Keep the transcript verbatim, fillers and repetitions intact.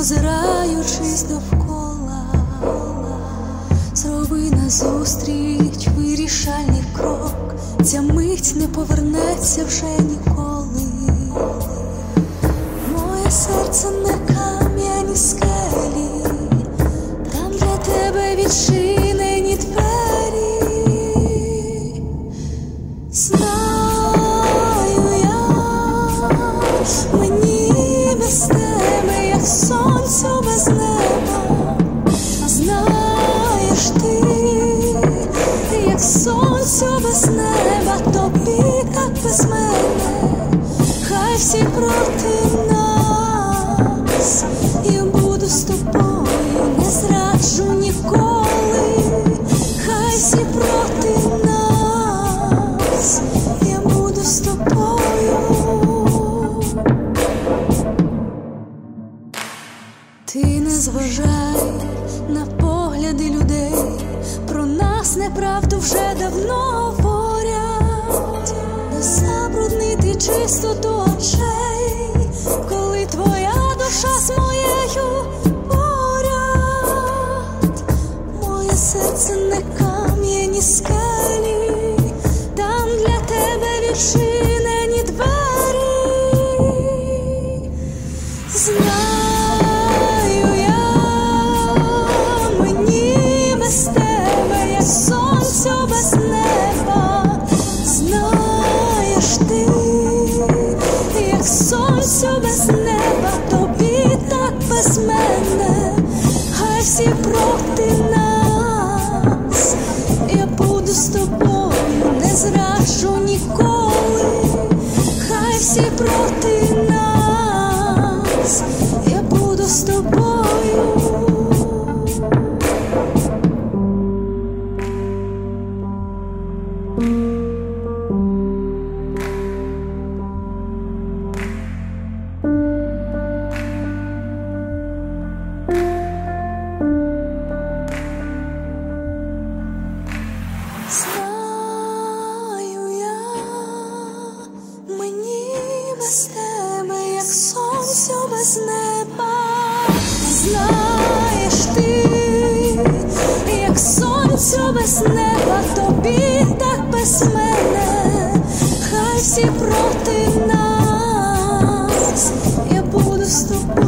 озираючись довкола, зроби назустріч вирішальний крок, ця мить не повернеться вже ніколи. Моє серце не кам'яні скелі, там для тебе відчинені двері. Знаю я, мені без тебе, як сонцю без неба. Знаєш ти, як сонцю без неба, тобі так без мене. Хай всі проти нас, я буду з тобою, не зраджу ніколи. Хай всі проти нас, я буду з тобою. Ти не зважай на погляди людей, про нас неправду вже давно говорять. Не забруднити чистоту очей, коли твоя душа з моєю поряд. Моє серце не кам'яні скелі, там для тебе відчинені двері. Знаю я, мені без тебе, як сонцю без неба. Знаєш ти, як сонцю без неба, тобі так без мене. Хай всі проти нас, я буду з тобою, не зраджу ніколи. Хай всі проти нас, я буду з тобою. Знаю я, мені без тебе, як сонцю без неба. Знаєш ти, як сонцю без неба, тобі так без мене. Хай всі проти нас, я буду з тобою.